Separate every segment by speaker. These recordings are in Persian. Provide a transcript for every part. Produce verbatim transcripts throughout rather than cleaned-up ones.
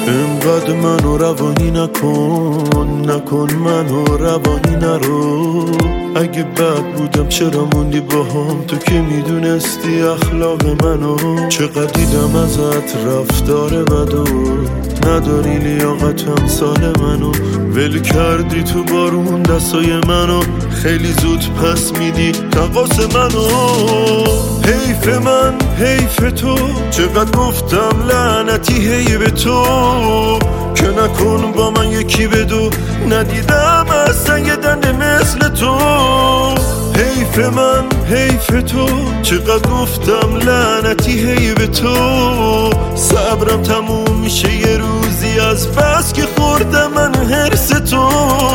Speaker 1: اینقدر منو روانی نکن، نکن منو روانی نرو. اگه بد بودم چرا موندی باهام؟ تو که میدونستی اخلاق منو. چقدر دیدم ازت رفتار بدو، نداری لیاقت امثال منو. ول کردی تو بارون دستای منو، خیلی زود پس میدی تقاس منو. حیف من حیف تو، چقدر گفتم لعنتی حیف تو. که نکن با من یکی بدو، ندیدم اصلا یه دنده مثل تو. حیف من حیف تو، چقدر گفتم لعنتی حیف تو. صبرم تموم میشه یه روزی از بس که خوردم من حرص تو.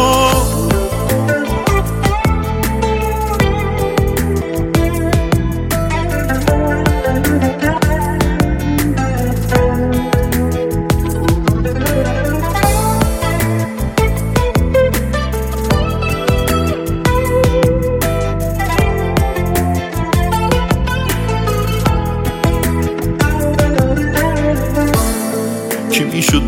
Speaker 1: کی میشد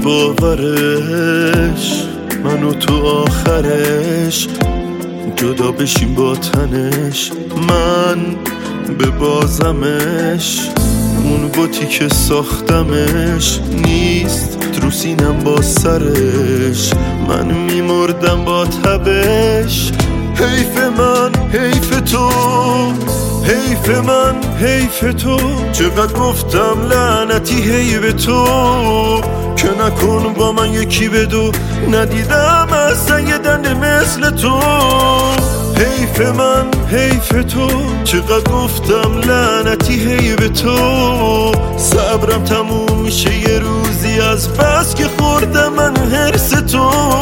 Speaker 1: باورش منو تو آخرش جدا بشیم با تنش. من به بازمش، اون بوتی که ساختمش نیست رو سینم با سرش. من میمردم با تبش. حیف من حیف تو، حیف من حیف تو. چقدر گفتم لعنتی حیف تو. که نکن با من یکی بدو، ندیدم اصلا یه دنده مثل تو. حیف من حیف تو، چقدر گفتم لعنتی حیف تو. صبرم تموم میشه یه روزی از بس که خوردم من حرص تو.